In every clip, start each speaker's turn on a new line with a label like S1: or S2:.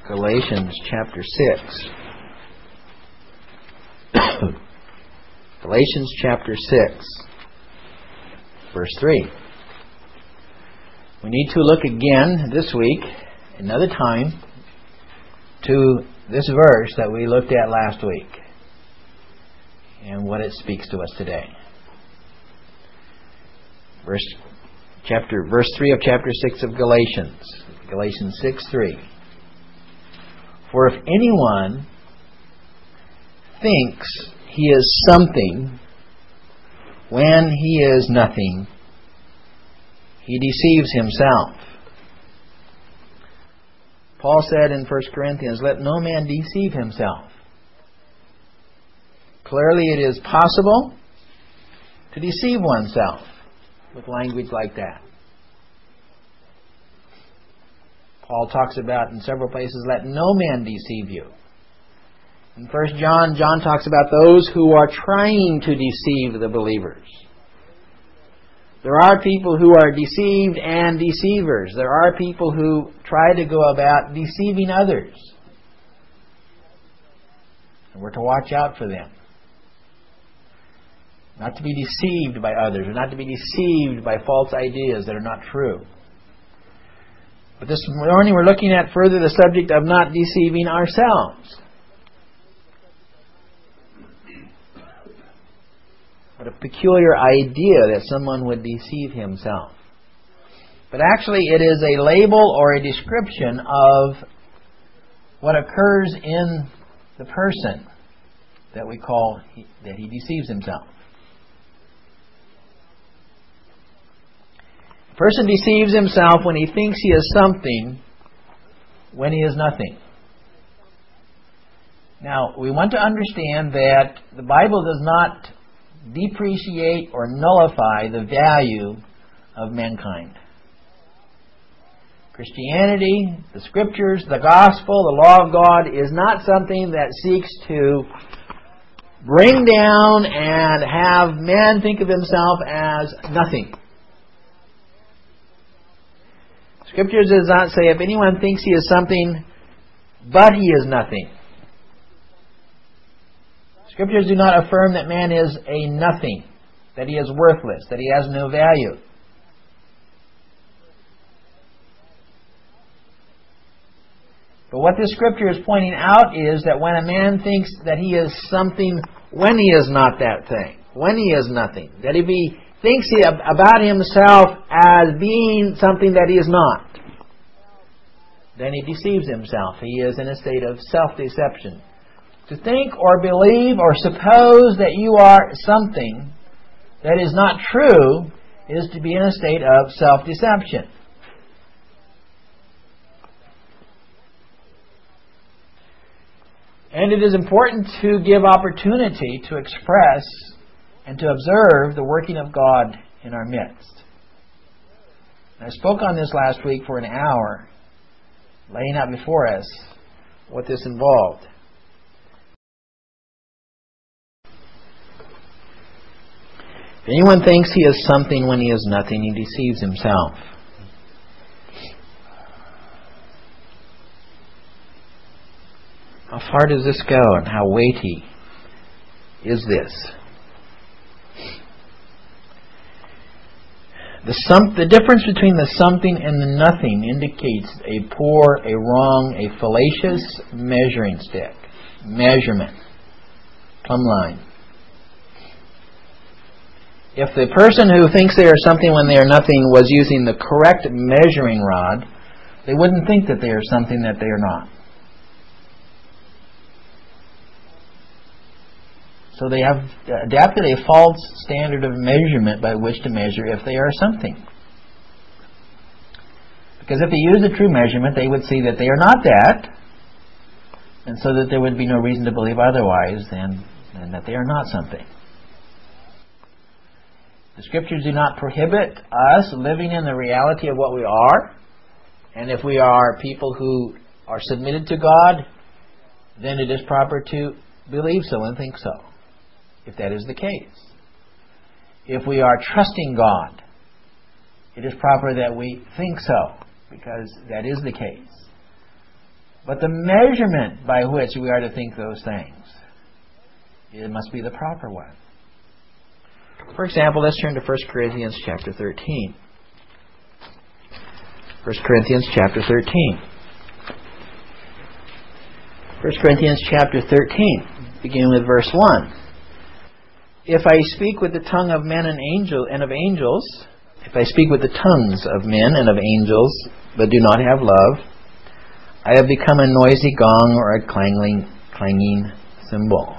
S1: Galatians chapter 6. Galatians chapter 6, verse 3. We need to look again this week, another time, to this verse that we looked at last week and what it speaks to us today. Verse 3 of chapter 6 of Galatians. Galatians 6:3. For if anyone thinks he is something when he is nothing, he deceives himself. Paul said in 1 Corinthians, let no man deceive himself. Clearly it is possible to deceive oneself with language like that. Paul talks about in several places, let no man deceive you. In 1 John, John talks about those who are trying to deceive the believers. There are people who are deceived and deceivers. There are people who try to go about deceiving others. And we're to watch out for them. Not to be deceived by others, or not to be deceived by false ideas that are not true. But this morning we're looking at further the subject of not deceiving ourselves. What a peculiar idea that someone would deceive himself. But actually it is a label or a description of what occurs in the person that we call that he deceives himself. A person deceives himself when he thinks he is something when he is nothing. Now, we want to understand that the Bible does not depreciate or nullify the value of mankind. Christianity, the Scriptures, the Gospel, the law of God is not something that seeks to bring down and have man think of himself as nothing. Scriptures does not say if anyone thinks he is something, but he is nothing. Scriptures do not affirm that man is a nothing, that he is worthless, that he has no value. But what this Scripture is pointing out is that when a man thinks that he is something when he is not that thing, when he is nothing, that if he thinks about himself as being something that he is not, then he deceives himself. He is in a state of self-deception. To think or believe or suppose that you are something that is not true is to be in a state of self-deception. And it is important to give opportunity to express and to observe the working of God in our midst. I spoke on this last week for an hour, laying out before us what this involved. If anyone thinks he is something when he is nothing, he deceives himself. How far does this go and how weighty is this? The difference between the something and the nothing indicates a poor, a wrong, a fallacious measuring stick. Measurement. Plumb line. If the person who thinks they are something when they are nothing was using the correct measuring rod, they wouldn't think that they are something that they are not. So they have adapted a false standard of measurement by which to measure if they are something. Because if they use a true measurement, they would see that they are not that, and so that there would be no reason to believe otherwise than that they are not something. The Scriptures do not prohibit us living in the reality of what we are, and if we are people who are submitted to God, then it is proper to believe so and think so, if that is the case. If we are trusting God, it is proper that we think so, because that is the case. But the measurement by which we are to think those things, it must be the proper one. For example, let's turn to 1 Corinthians chapter 13. 1 Corinthians chapter 13. 1 Corinthians chapter 13, beginning with verse 1. If I speak with the tongue of men and of angels, if I speak with the tongues of men and of angels, but do not have love, I have become a noisy gong or a clanging cymbal.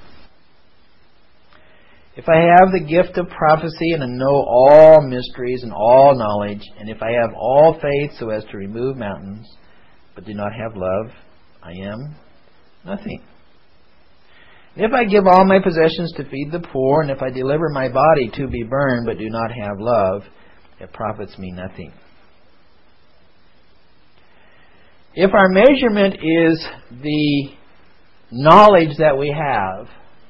S1: If I have the gift of prophecy and know all mysteries and all knowledge, and if I have all faith so as to remove mountains, but do not have love, I am nothing. And if I give all my possessions to feed the poor, and if I deliver my body to be burned, but do not have love, it profits me nothing. If our measurement is the knowledge that we have,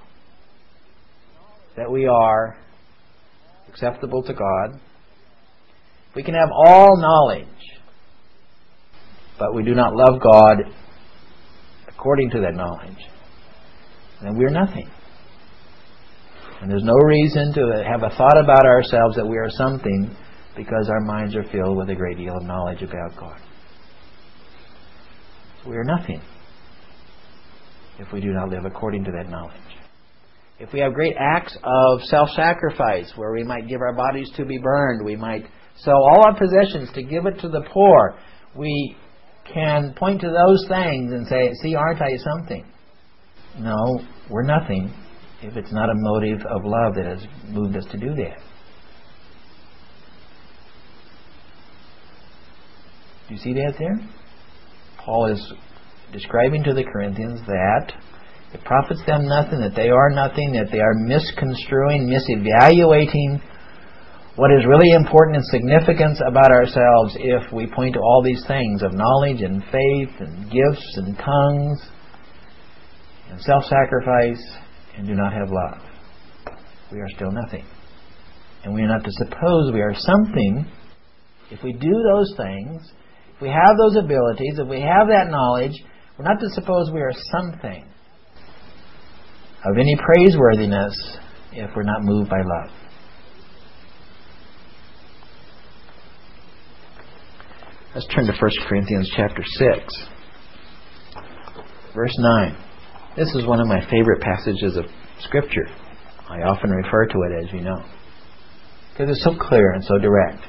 S1: that we are acceptable to God, we can have all knowledge, but we do not love God according to that knowledge, then we are nothing. And there's no reason to have a thought about ourselves that we are something, because our minds are filled with a great deal of knowledge about God. We are nothing if we do not live according to that knowledge. If we have great acts of self-sacrifice, where we might give our bodies to be burned, we might sell all our possessions to give it to the poor, we can point to those things and say, see, aren't I something? No, we're nothing if it's not a motive of love that has moved us to do that. Do you see that there? Paul is describing to the Corinthians that it profits them nothing, that they are nothing, that they are misconstruing, misevaluating what is really important and significant about ourselves if we point to all these things of knowledge and faith and gifts and tongues and self-sacrifice and do not have love. We are still nothing. And we are not to suppose we are something if we do those things. If we have those abilities, if we have that knowledge, we're not to suppose we are something of any praiseworthiness if we're not moved by love. Let's turn to 1 Corinthians chapter 6, verse 9. This is one of my favorite passages of Scripture. I often refer to it, as you know, because it's so clear and so direct.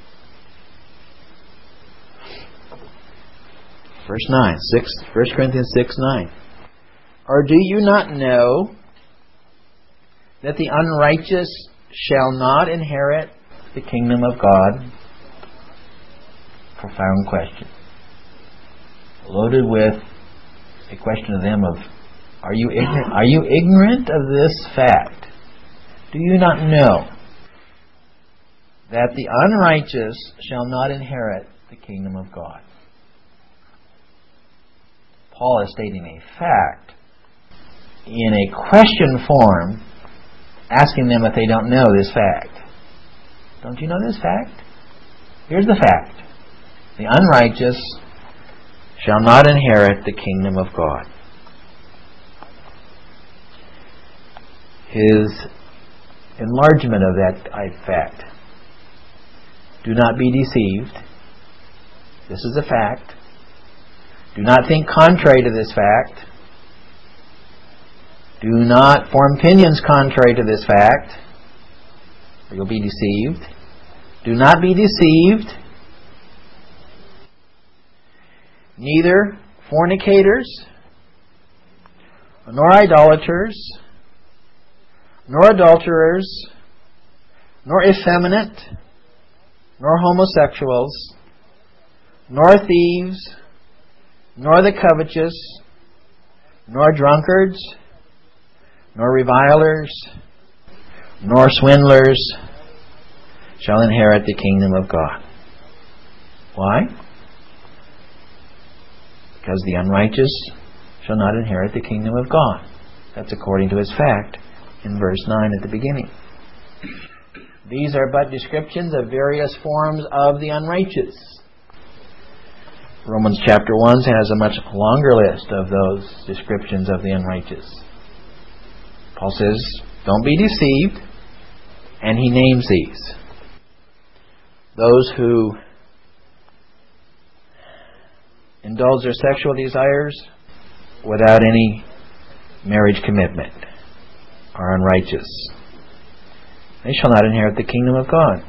S1: Verse 9, 1 Corinthians 6:9. Or do you not know that the unrighteous shall not inherit the kingdom of God? Profound question. Loaded with a question to them of, are you ignorant? Are you ignorant of this fact? Do you not know that the unrighteous shall not inherit the kingdom of God? Paul is stating a fact in a question form, asking them if they don't know this fact. Don't you know this fact? Here's the fact. The unrighteous shall not inherit the kingdom of God. His enlargement of that fact. Do not be deceived. This is a fact. Do not think contrary to this fact. Do not form opinions contrary to this fact, or you'll be deceived. Do not be deceived. Neither fornicators, nor idolaters, nor adulterers, nor effeminate, nor homosexuals, nor thieves, nor the covetous, nor drunkards, nor revilers, nor swindlers shall inherit the kingdom of God. Why? Because the unrighteous shall not inherit the kingdom of God. That's according to his fact in verse 9 at the beginning. These are but descriptions of various forms of the unrighteous. Romans chapter 1 has a much longer list of those descriptions of the unrighteous. Paul says, don't be deceived, and he names these. Those who indulge their sexual desires without any marriage commitment are unrighteous. They shall not inherit the kingdom of God.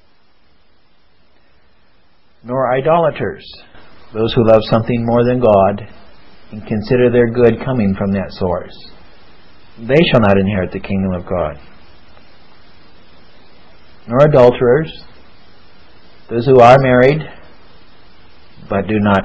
S1: Nor idolaters, those who love something more than God and consider their good coming from that source. They shall not inherit the kingdom of God. Nor adulterers, those who are married but do not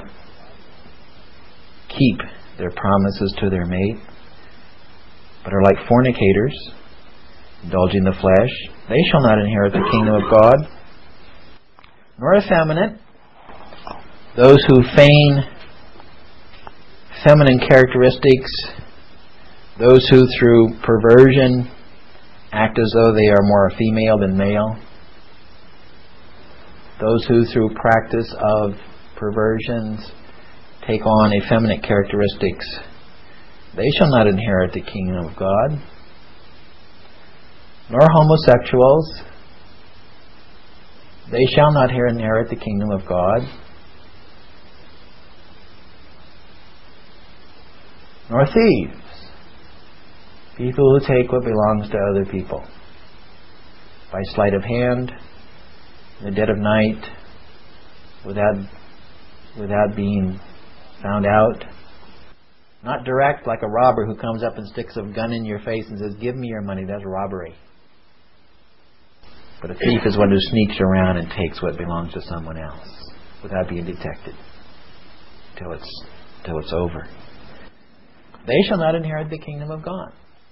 S1: keep their promises to their mate, but are like fornicators, indulging the flesh. They shall not inherit the kingdom of God. Nor effeminate, those who feign feminine characteristics, those who through perversion act as though they are more female than male, those who through practice of perversions take on effeminate characteristics, they shall not inherit the kingdom of God. Nor homosexuals, they shall not inherit the kingdom of God. Nor thieves, people who take what belongs to other people by sleight of hand, in the dead of night, without being found out. Not direct, like a robber who comes up and sticks a gun in your face and says, give me your money. That's robbery. But a thief is one who sneaks around and takes what belongs to someone else without being detected till it's over. They shall not inherit the kingdom of God.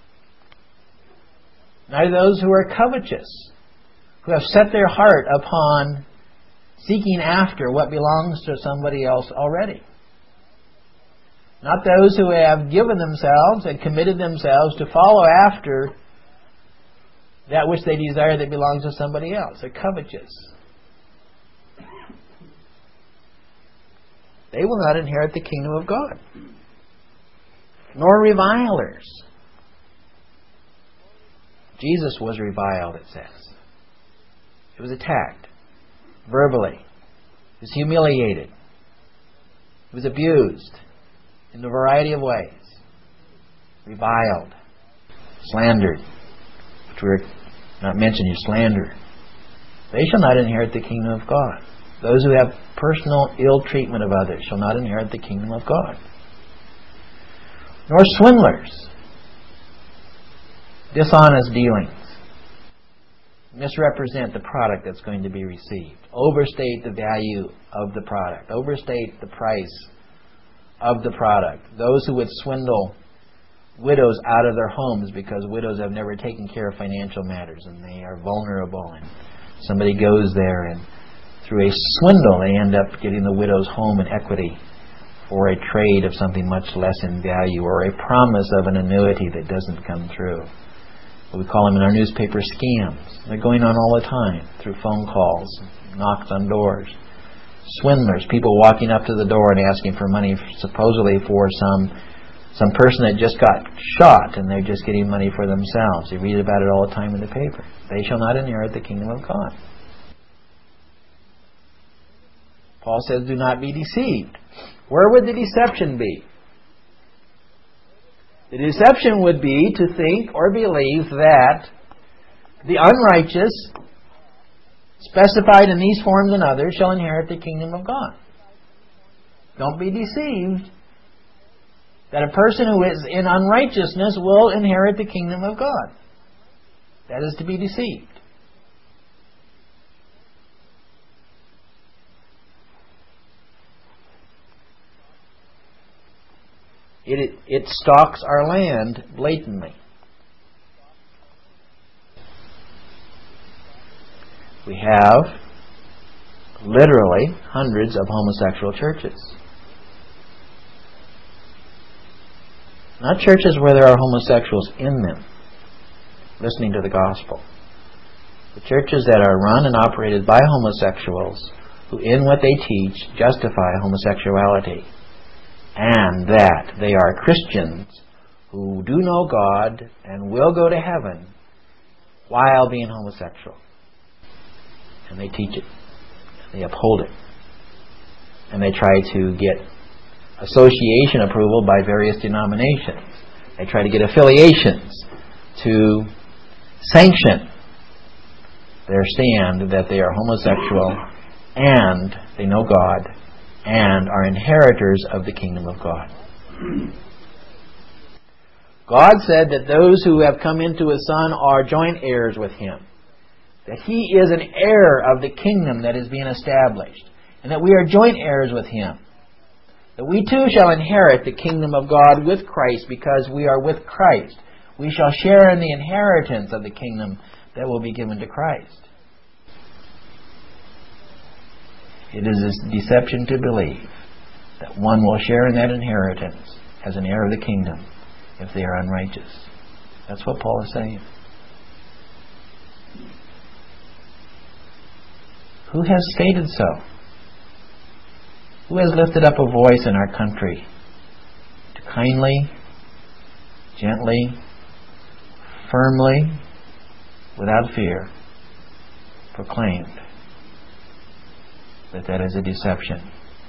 S1: Neither those who are covetous, who have set their heart upon seeking after what belongs to somebody else already. Not those who have given themselves and committed themselves to follow after that which they desire that belongs to somebody else. They're covetous. They will not inherit the kingdom of God. Nor revilers. Jesus was reviled, it says. He was attacked verbally. He was humiliated. He was abused in a variety of ways. Reviled. Slandered. Which we're not mentioning, slander. They shall not inherit the kingdom of God. Those who have personal ill treatment of others shall not inherit the kingdom of God. Nor swindlers, dishonest dealings, misrepresent the product that's going to be received, overstate the value of the product, overstate the price of the product. Those who would swindle widows out of their homes because widows have never taken care of financial matters and they are vulnerable, and somebody goes there and through a swindle they end up getting the widow's home in equity for a trade of something much less in value, or a promise of an annuity that doesn't come through. We call them in our newspaper scams. They're going on all the time through phone calls, knocks on doors. Swindlers, people walking up to the door and asking for money supposedly for some person that just got shot and they're just getting money for themselves. You read about it all the time in the paper. They shall not inherit the kingdom of God. Paul says, do not be deceived. Where would the deception be? The deception would be to think or believe that the unrighteous, specified in these forms and others, shall inherit the kingdom of God. Don't be deceived that a person who is in unrighteousness will inherit the kingdom of God. That is to be deceived. It stalks our land blatantly. We have literally hundreds of homosexual churches. Not churches where there are homosexuals in them, listening to the gospel. The churches that are run and operated by homosexuals who in what they teach justify homosexuality, and that they are Christians who do know God and will go to heaven while being homosexual. And they teach it. They uphold it. And they try to get association approval by various denominations. They try to get affiliations to sanction their stand that they are homosexual and they know God and are inheritors of the kingdom of God. God said that those who have come into His Son are joint heirs with Him. That He is an heir of the kingdom that is being established. And that we are joint heirs with Him. That we too shall inherit the kingdom of God with Christ because we are with Christ. We shall share in the inheritance of the kingdom that will be given to Christ. It is a deception to believe that one will share in that inheritance as an heir of the kingdom if they are unrighteous. That's what Paul is saying. Who has stated so? Who has lifted up a voice in our country to kindly, gently, firmly, without fear, proclaimed that that is a deception?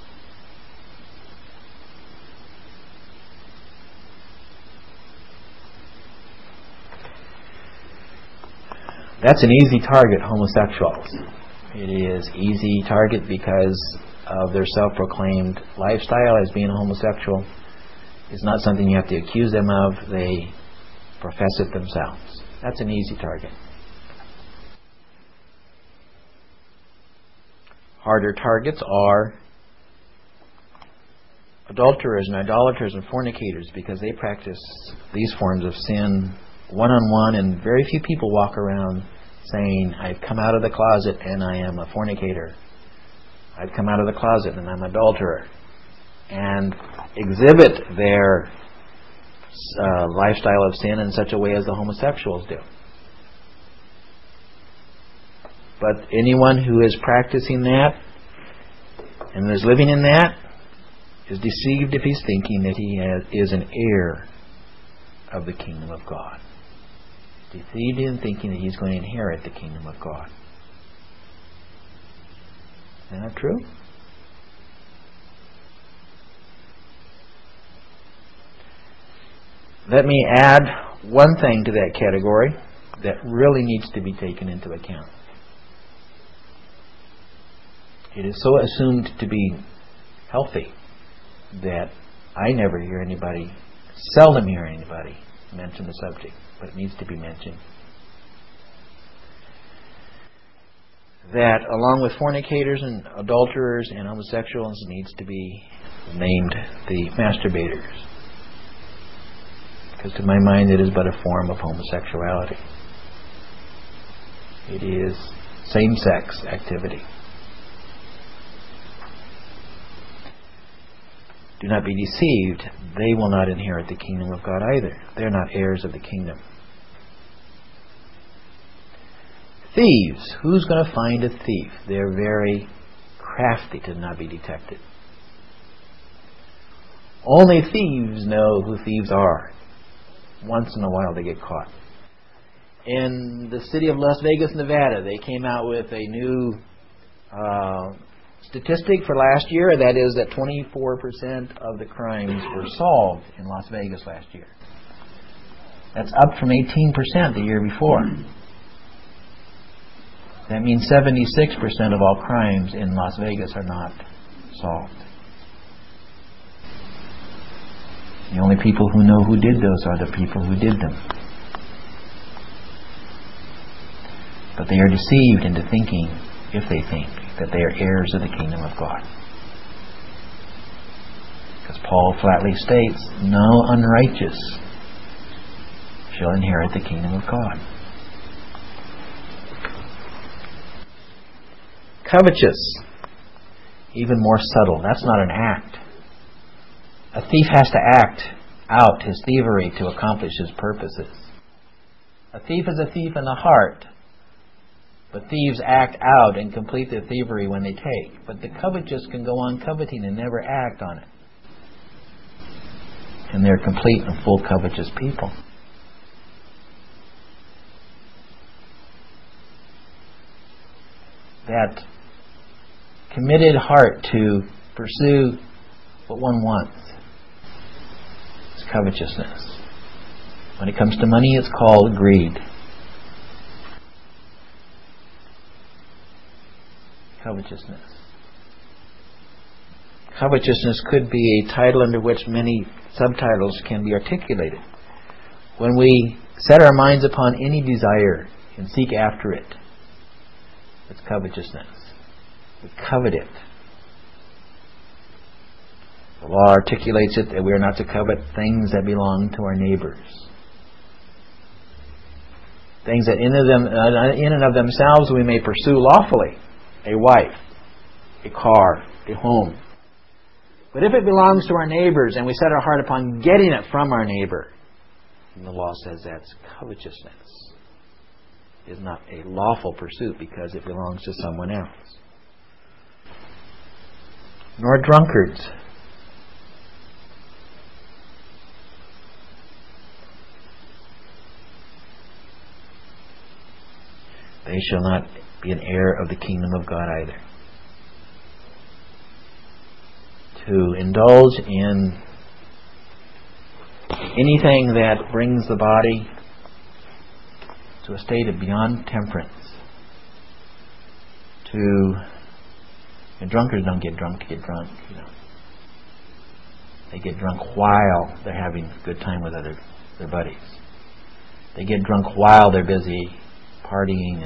S1: That's an easy target, homosexuals. It is easy target because of their self-proclaimed lifestyle as being homosexual. It's not something you have to accuse them of. They profess it themselves. That's an easy target. Harder targets are adulterers and idolaters and fornicators because they practice these forms of sin one-on-one, and very few people walk around saying, I've come out of the closet and I am a fornicator. I've come out of the closet and I'm an adulterer. And exhibit their lifestyle of sin in such a way as the homosexuals do. But anyone who is practicing that and is living in that is deceived if he's thinking that he is an heir of the kingdom of God. Deceived in thinking that he's going to inherit the kingdom of God. Isn't that true? Let me add one thing to that category that really needs to be taken into account. It is so assumed to be healthy that I never hear anybody, seldom hear anybody mention the subject, but it needs to be mentioned. That along with fornicators and adulterers and homosexuals needs to be named the masturbators. Because to my mind it is but a form of homosexuality. It is same-sex activity. Do not be deceived. They will not inherit the kingdom of God either. They're not heirs of the kingdom. Thieves. Who's going to find a thief? They're very crafty to not be detected. Only thieves know who thieves are. Once in a while they get caught. In the city of Las Vegas, Nevada, they came out with a new statistic for last year. That is that 24% of the crimes were solved in Las Vegas last year. That's up from 18% the year before. That means 76% of all crimes in Las Vegas are not solved. The only people who know who did those are the people who did them. But they are deceived into thinking, if they think, that they are heirs of the kingdom of God. Because Paul flatly states, no unrighteous shall inherit the kingdom of God. Covetous, even more subtle. That's not an act. A thief has to act out his thievery to accomplish his purposes. A thief is a thief in the heart. But thieves act out and complete their thievery when they take. But the covetous can go on coveting and never act on it. And they're complete and full covetous people. That committed heart to pursue what one wants is covetousness. When it comes to money, it's called greed. Covetousness. Covetousness could be a title under which many subtitles can be articulated. When we set our minds upon any desire and seek after it, it's covetousness. We covet it. The law articulates it that we are not to covet things that belong to our neighbors. Things that in and of themselves we may pursue lawfully. A wife, a car, a home. But if it belongs to our neighbors and we set our heart upon getting it from our neighbor, then the law says that's covetousness. It is not a lawful pursuit because it belongs to someone else. Nor drunkards. They shall not be an heir of the kingdom of God either. To indulge in anything that brings the body to a state of beyond temperance. And drunkards don't get drunk to get drunk, They get drunk while they're having a good time with their buddies. They get drunk while they're busy partying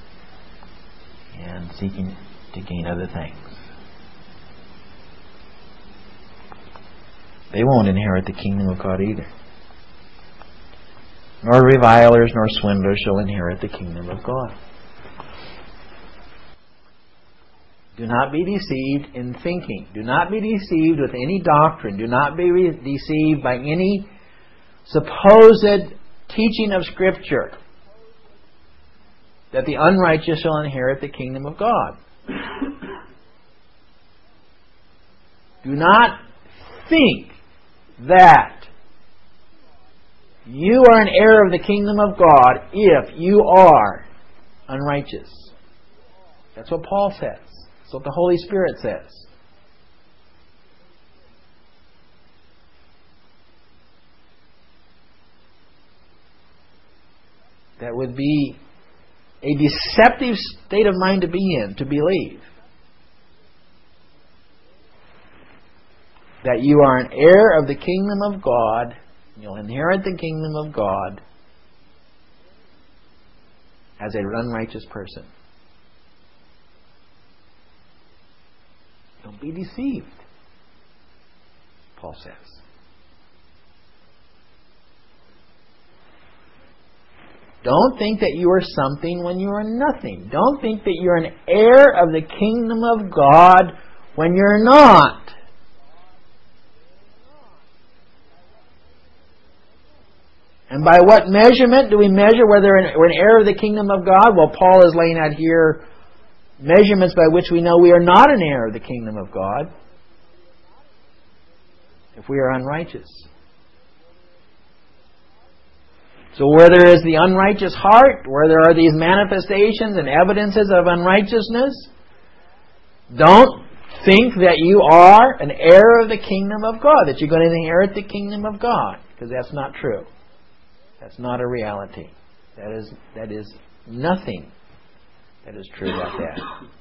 S1: and seeking to gain other things. They won't inherit the kingdom of God either. Nor revilers nor swindlers shall inherit the kingdom of God. Do not be deceived in thinking. Do not be deceived with any doctrine. Do not be deceived by any supposed teaching of Scripture that the unrighteous shall inherit the kingdom of God. Do not think that you are an heir of the kingdom of God if you are unrighteous. That's what Paul says. That's what the Holy Spirit says. That would be a deceptive state of mind to be in, to believe that you are an heir of the kingdom of God, you'll inherit the kingdom of God as an unrighteous person. Don't be deceived, Paul says. Don't think that you are something when you are nothing. Don't think that you're an heir of the kingdom of God when you're not. And by what measurement do we measure whether we're an heir of the kingdom of God? Well, Paul is laying out here measurements by which we know we are not an heir of the kingdom of God if we are unrighteous. So where there is the unrighteous heart, where there are these manifestations and evidences of unrighteousness, don't think that you are an heir of the kingdom of God, that you're going to inherit the kingdom of God, because that's not true. That's not a reality. That is nothing that is true about that.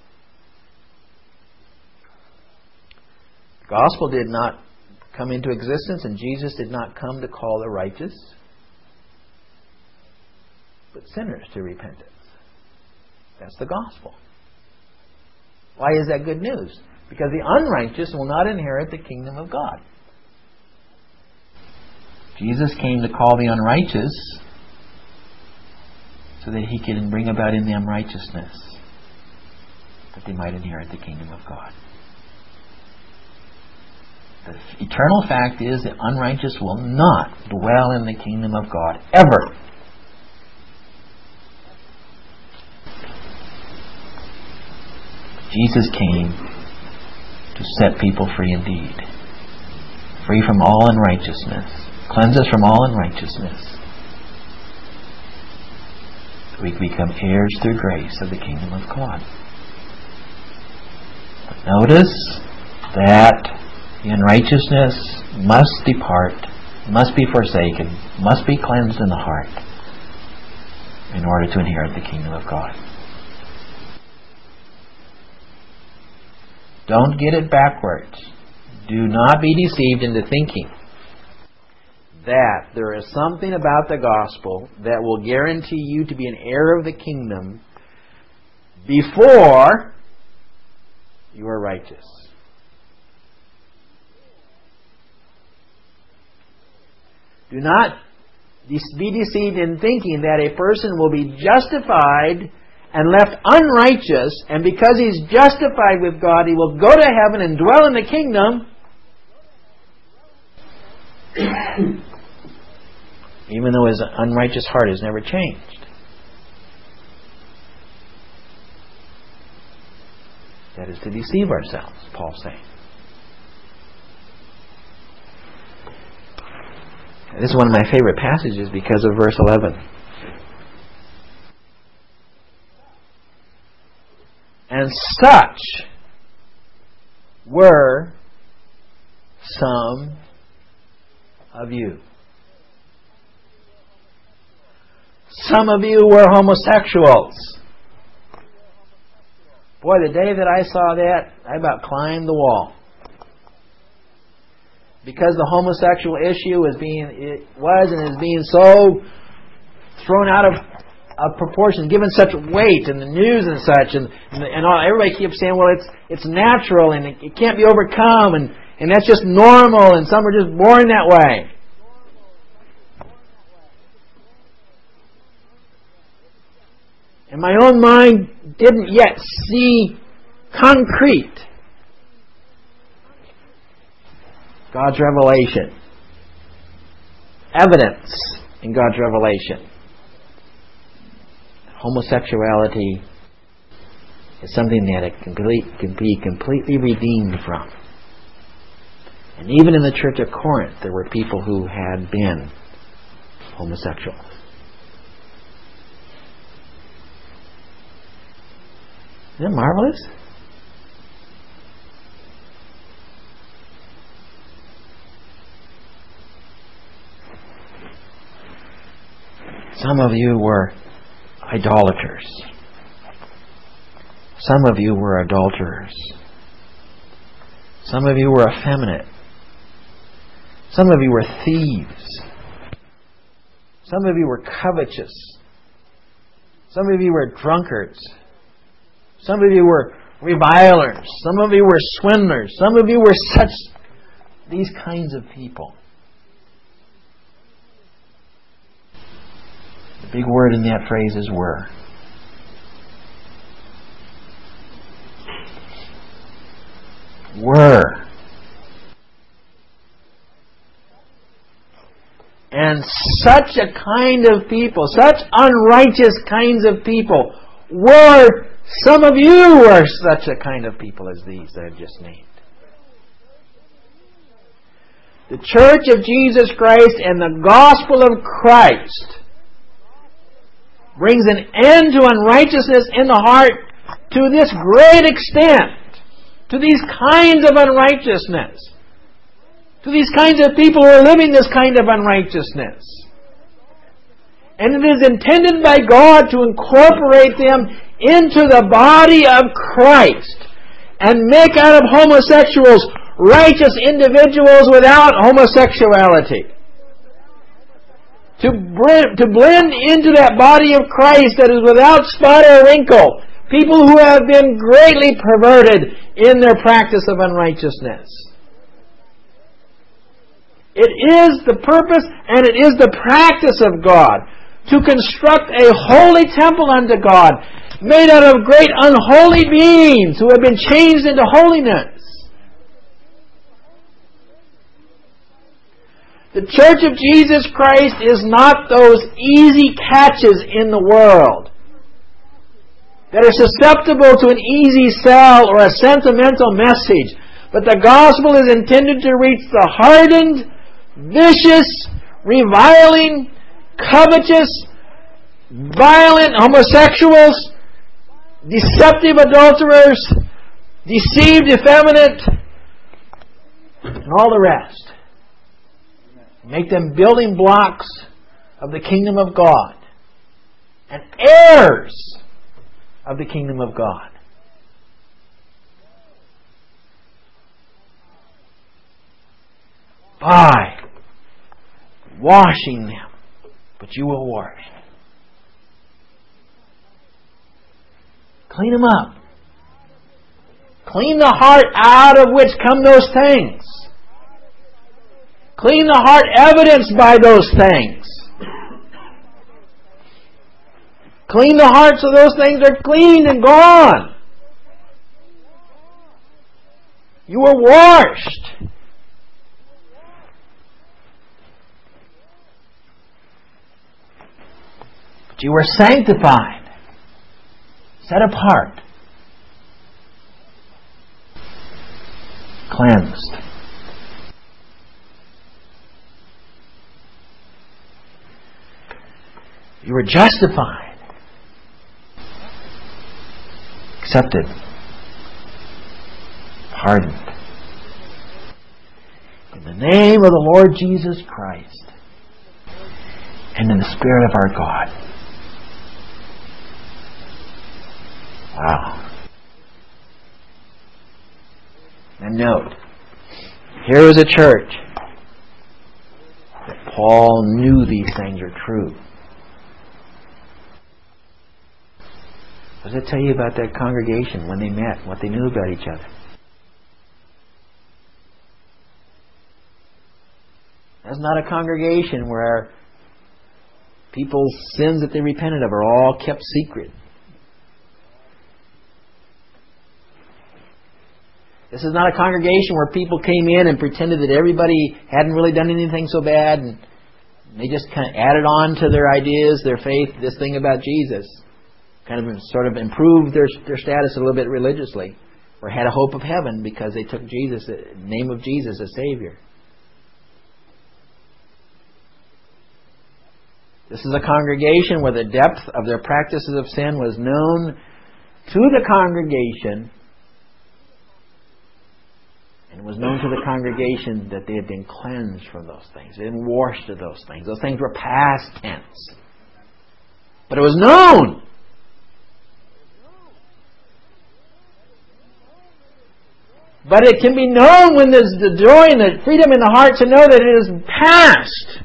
S1: The gospel did not come into existence, and Jesus did not come to call the righteous, but sinners to repentance. That's the gospel. Why is that good news? Because the unrighteous will not inherit the kingdom of God. Jesus came to call the unrighteous so that He can bring about in them righteousness, that they might inherit the kingdom of God. The eternal fact is that unrighteous will not dwell in the kingdom of God, ever. Jesus came to set people free indeed. Free from all unrighteousness. Cleanse us from all unrighteousness. So we can become heirs through grace of the kingdom of God. But notice that the unrighteousness must depart, must be forsaken, must be cleansed in the heart in order to inherit the kingdom of God. Don't get it backwards. Do not be deceived into thinking that there is something about the gospel that will guarantee you to be an heir of the kingdom before you are righteous. Do not be deceived in thinking that a person will be justified and left unrighteous, and because he's justified with God, he will go to heaven and dwell in the kingdom, even though his unrighteous heart has never changed. That is to deceive ourselves, Paul's saying. This is one of my favorite passages because of verse 11. And such were some of you. Some of you were homosexuals. Boy, the day that I saw that, I about climbed the wall. Because the homosexual issue is being so thrown out of proportion, given such weight in the news and such, and all, everybody keeps saying, well, it's natural and it can't be overcome, and that's just normal, and some are just born that way. And my own mind didn't yet see concrete God's revelation, evidence in God's revelation. Homosexuality is something that it can be completely redeemed from. And even in the church of Corinth, there were people who had been homosexual. Isn't that marvelous? Some of you were idolaters. Some of you were adulterers. Some of you were effeminate. Some of you were thieves. Some of you were covetous. Some of you were drunkards. Some of you were revilers. Some of you were swindlers. Some of you were these kinds of people. The big word in that phrase is were. Were. And such a kind of people, such unrighteous kinds of people, were some of you were such a kind of people as these that I've just named. The Church of Jesus Christ and the gospel of Christ brings an end to unrighteousness in the heart to this great extent, to these kinds of unrighteousness, to these kinds of people who are living this kind of unrighteousness. And it is intended by God to incorporate them into the body of Christ and make out of homosexuals righteous individuals without homosexuality. To blend into that body of Christ that is without spot or wrinkle, people who have been greatly perverted in their practice of unrighteousness. It is the purpose and it is the practice of God to construct a holy temple unto God, made out of great unholy beings who have been changed into holiness. The Church of Jesus Christ is not those easy catches in the world. that are susceptible to an easy sell or a sentimental message. But the gospel is intended to reach the hardened, vicious, reviling, covetous, violent homosexuals, deceptive adulterers, deceived effeminate, and all the rest. Make them building blocks of the kingdom of God and heirs of the kingdom of God. By washing them, but you will wash. Clean them up. Clean the heart out of which come those things. Clean the heart evidenced by those things. Clean the heart so those things are clean and gone. You were washed. But you were sanctified. Set apart. Cleansed. You were justified. Accepted. Pardoned. In the name of the Lord Jesus Christ. And in the Spirit of our God. Wow. And note, here is a church that Paul knew these things are true. What does it tell you about that congregation when they met, what they knew about each other? That's not a congregation where people's sins that they repented of are all kept secret. This is not a congregation where people came in and pretended that everybody hadn't really done anything so bad and they just kind of added on to their ideas, their faith, this thing about Jesus. Kind of sort of improved their status a little bit religiously, or had a hope of heaven because they took Jesus, the name of Jesus as Savior. This is a congregation where the depth of their practices of sin was known to the congregation, and it was known to the congregation that they had been cleansed from those things. They had been washed of those things. Those things were past tense. But it was known. But it can be known when there's the joy and the freedom in the heart to know that it is past.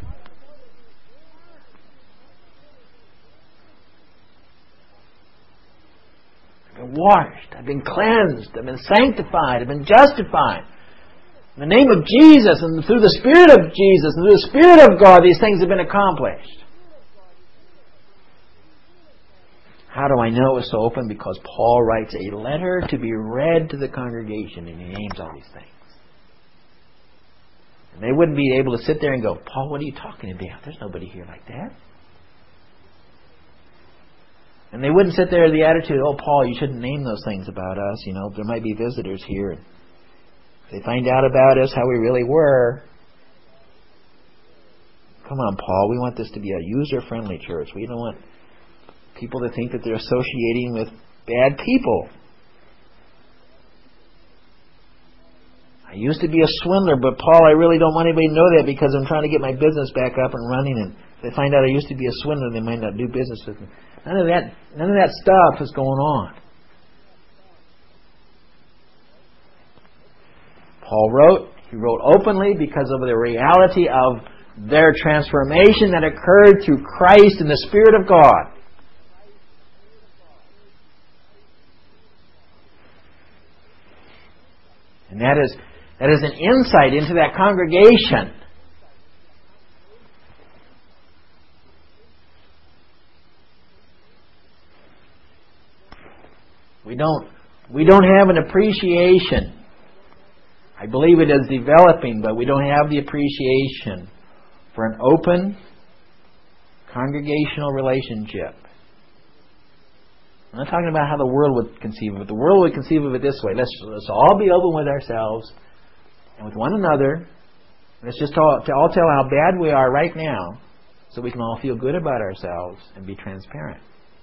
S1: I've been washed. I've been cleansed. I've been sanctified. I've been justified. In the name of Jesus and through the Spirit of Jesus and through the Spirit of God, these things have been accomplished. How do I know it was so open? Because Paul writes a letter to be read to the congregation, and he names all these things. And they wouldn't be able to sit there and go, Paul, what are you talking about? There's nobody here like that. And they wouldn't sit there with the attitude, oh, Paul, you shouldn't name those things about us. You know, there might be visitors here. If they find out about us, how we really were. Come on, Paul, we want this to be a user-friendly church. We don't want people to think that they're associating with bad people. I used to be a swindler, but Paul, I really don't want anybody to know that because I'm trying to get my business back up and running, and if they find out I used to be a swindler, they might not do business with me. None of that stuff is going on. Paul he wrote openly because of the reality of their transformation that occurred through Christ and the Spirit of God. And that is an insight into that congregation. We don't have an appreciation. I believe it is developing, but we don't have the appreciation for an open congregational relationship I'm not talking about how the world would conceive of it. The world would conceive of it this way. Let's all be open with ourselves and with one another. Let's just all tell how bad we are right now so we can all feel good about ourselves and be transparent.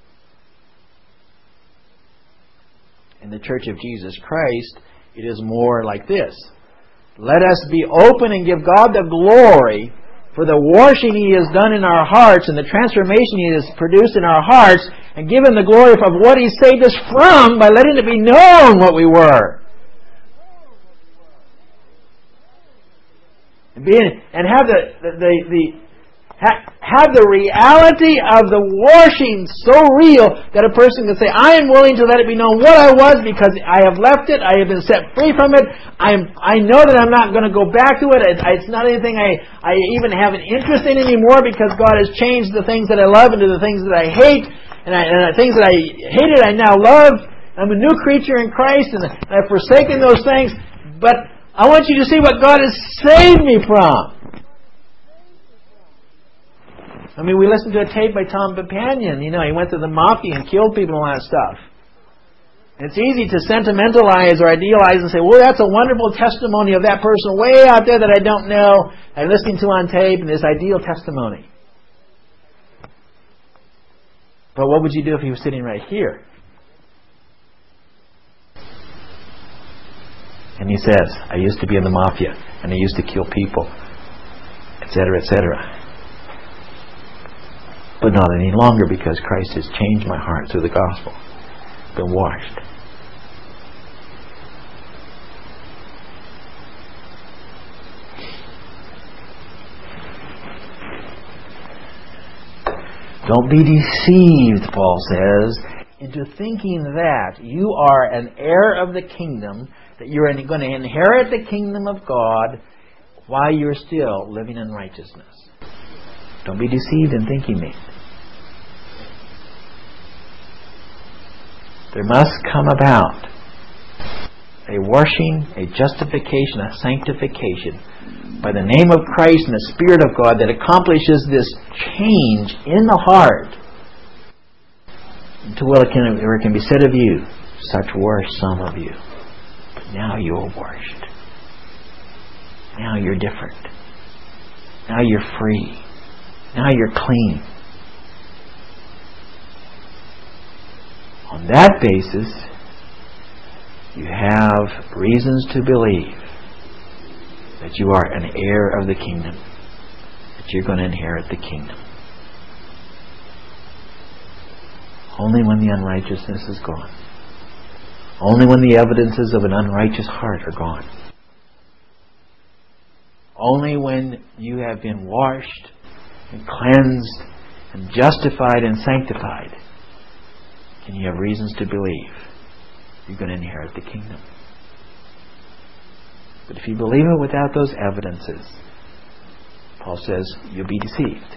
S1: In the Church of Jesus Christ, it is more like this. Let us be open and give God the glory for the washing He has done in our hearts and the transformation He has produced in our hearts, and give Him the glory of what He saved us from by letting it be known what we were. And have have the reality of the washing so real that a person can say, I am willing to let it be known what I was because I have left it, I have been set free from it, I know that I'm not going to go back to it, it's not anything I even have an interest in anymore because God has changed the things that I love into the things that I hate, and the things that I hated I now love. I'm a new creature in Christ, and I've forsaken those things, but I want you to see what God has saved me from. I mean, we listened to a tape by Tom Buchanan. You know, he went to the mafia and killed people and all that stuff. And it's easy to sentimentalize or idealize and say, well, that's a wonderful testimony of that person way out there that I don't know, I'm listening to on tape, and this ideal testimony. But what would you do if he was sitting right here? And he says, I used to be in the mafia, and I used to kill people, etc., etc. But not any longer because Christ has changed my heart through the gospel. Been washed. Don't be deceived, Paul says, into thinking that you are an heir of the kingdom, that you're going to inherit the kingdom of God while you're still living in righteousness. Don't be deceived in thinking me. There must come about a washing, a justification, a sanctification by the name of Christ and the Spirit of God that accomplishes this change in the heart until where it can be said of you, such were some of you. But now you are washed. Now you're different. Now you're free. Now you're clean. On that basis, you have reasons to believe that you are an heir of the kingdom, that you're going to inherit the kingdom. Only when the unrighteousness is gone. Only when the evidences of an unrighteous heart are gone. Only when you have been washed and cleansed and justified and sanctified can you have reasons to believe you're going to inherit the kingdom. But if you believe it without those evidences, Paul says, you'll be deceived.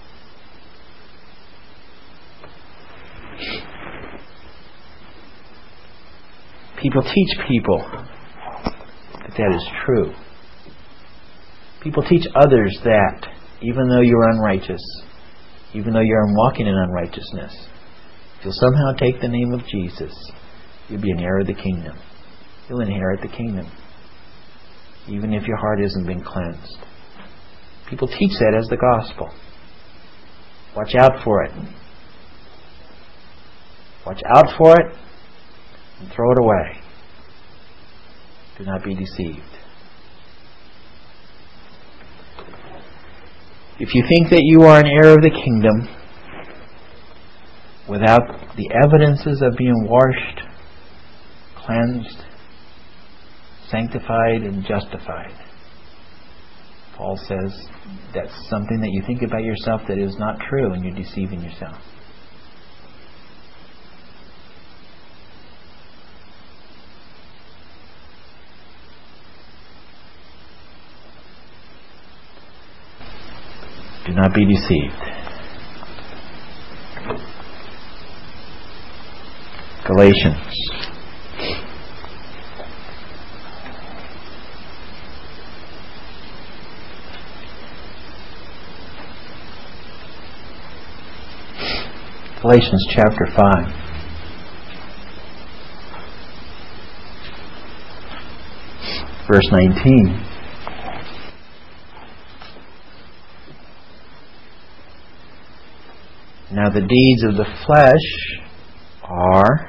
S1: People teach people that is true. People teach others that even though you're unrighteous, even though you're walking in unrighteousness, if you'll somehow take the name of Jesus, you'll be an heir of the kingdom. You'll inherit the kingdom, even if your heart hasn't been cleansed. People teach that as the gospel. Watch out for it. Watch out for it and throw it away. Do not be deceived. If you think that you are an heir of the kingdom without the evidences of being washed, cleansed, sanctified, and justified, Paul says that's something that you think about yourself that is not true, and you're deceiving yourself. Do not be deceived. Galatians. Galatians chapter 5. verse 19. Now the deeds of the flesh are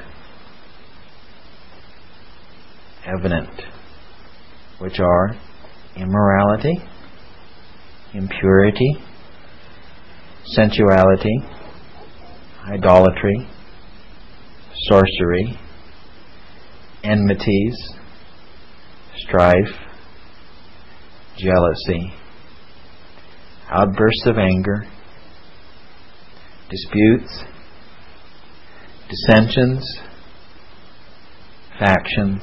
S1: evident, which are immorality, impurity, sensuality, idolatry, sorcery, enmities, strife, jealousy, outbursts of anger, disputes, dissensions, factions,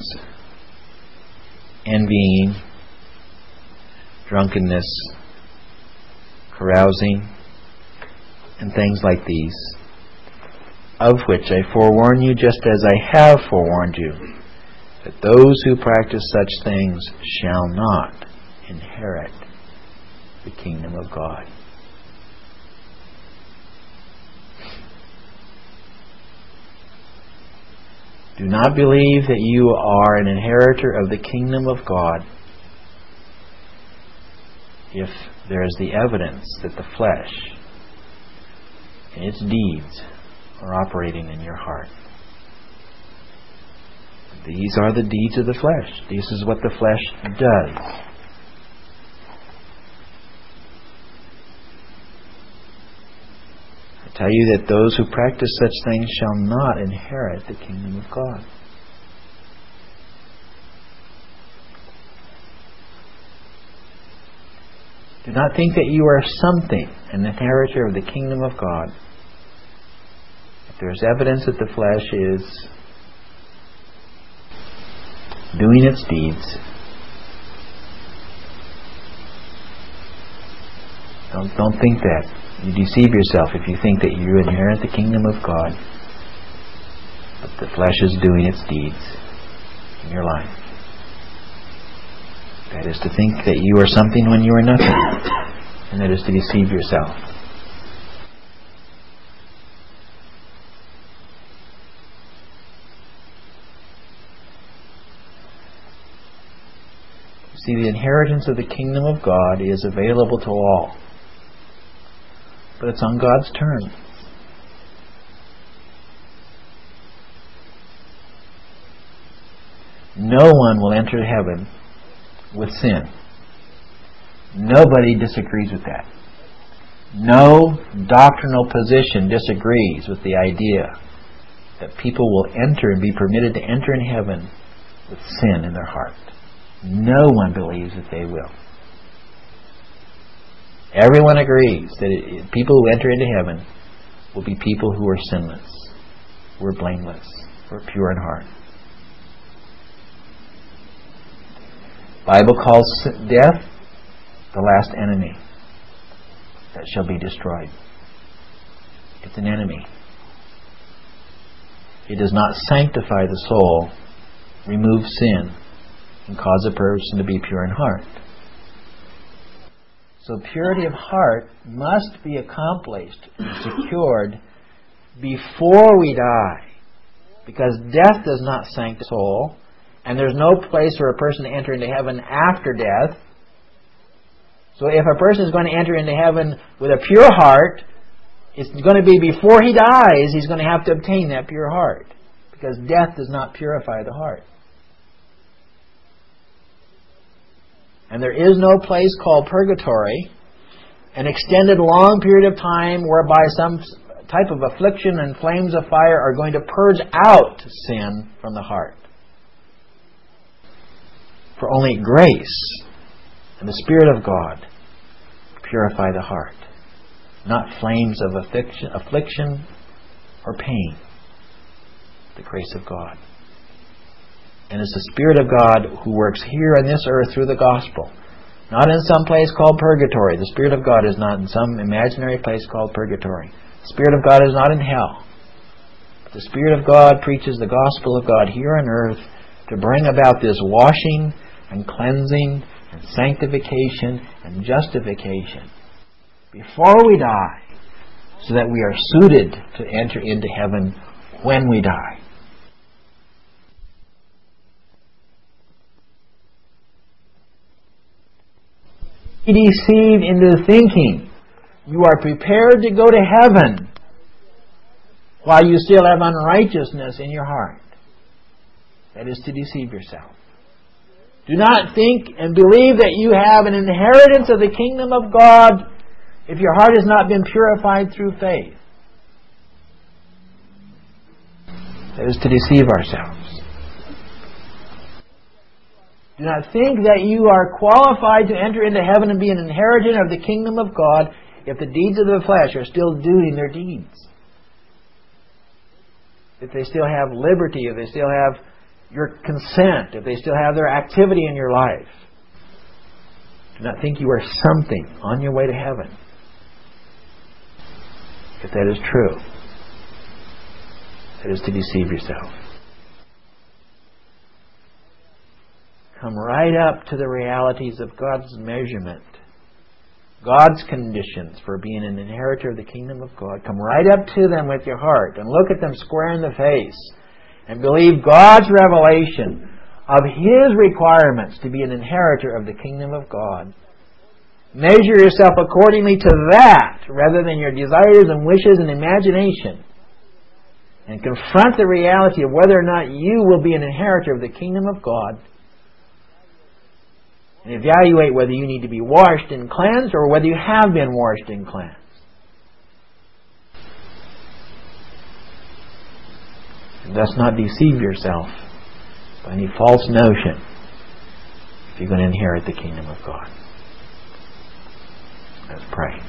S1: envying, drunkenness, carousing, and things like these, of which I forewarn you just as I have forewarned you, that those who practice such things shall not inherit the kingdom of God. Do not believe that you are an inheritor of the kingdom of God if there is the evidence that the flesh and its deeds are operating in your heart. These are the deeds of the flesh. This is what the flesh does. I tell you that those who practice such things shall not inherit the kingdom of God. Do not think that you are something, an inheritor of the kingdom of God. If there is evidence that the flesh is doing its deeds, don't think that. You deceive yourself if you think that you inherit the kingdom of God, but the flesh is doing its deeds in your life. That is to think that you are something when you are nothing, and that is to deceive yourself. See, the inheritance of the kingdom of God is available to all, but it's on God's terms. No one will enter heaven with sin. Nobody disagrees with that. No doctrinal position disagrees with the idea that people will enter and be permitted to enter in heaven with sin in their heart. No one believes that they will. Everyone agrees that people who enter into heaven will be people who are sinless, who are blameless, who are pure in heart. The Bible calls death the last enemy that shall be destroyed. It's an enemy. It does not sanctify the soul, remove sin, and cause a person to be pure in heart. So purity of heart must be accomplished and secured before we die, because death does not sanctify the soul, and there's no place for a person to enter into heaven after death. So if a person is going to enter into heaven with a pure heart, it's going to be before he dies, he's going to have to obtain that pure heart, because death does not purify the heart. And there is no place called purgatory, an extended long period of time whereby some type of affliction and flames of fire are going to purge out sin from the heart. For only grace and the Spirit of God purify the heart, not flames of affliction or pain. The grace of God. And it's the Spirit of God who works here on this earth through the gospel. Not in some place called purgatory. The Spirit of God is not in some imaginary place called purgatory. The Spirit of God is not in hell. But the Spirit of God preaches the gospel of God here on earth to bring about this washing and cleansing and sanctification and justification before we die, so that we are suited to enter into heaven when we die. Be deceived into thinking you are prepared to go to heaven while you still have unrighteousness in your heart. That is to deceive yourself. Do not think and believe that you have an inheritance of the kingdom of God if your heart has not been purified through faith. That is to deceive ourselves. Do not think that you are qualified to enter into heaven and be an inheritor of the kingdom of God if the deeds of the flesh are still doing their deeds. If they still have liberty, if they still have your consent, if they still have their activity in your life. Do not think you are something on your way to heaven. If that is true, that is to deceive yourself. Come right up to the realities of God's measurement, God's conditions for being an inheritor of the kingdom of God. Come right up to them with your heart and look at them square in the face and believe God's revelation of His requirements to be an inheritor of the kingdom of God. Measure yourself accordingly to that rather than your desires and wishes and imagination. And confront the reality of whether or not you will be an inheritor of the kingdom of God. And evaluate whether you need to be washed and cleansed or whether you have been washed and cleansed. And thus not deceive yourself by any false notion if you're going to inherit the kingdom of God. Let's pray.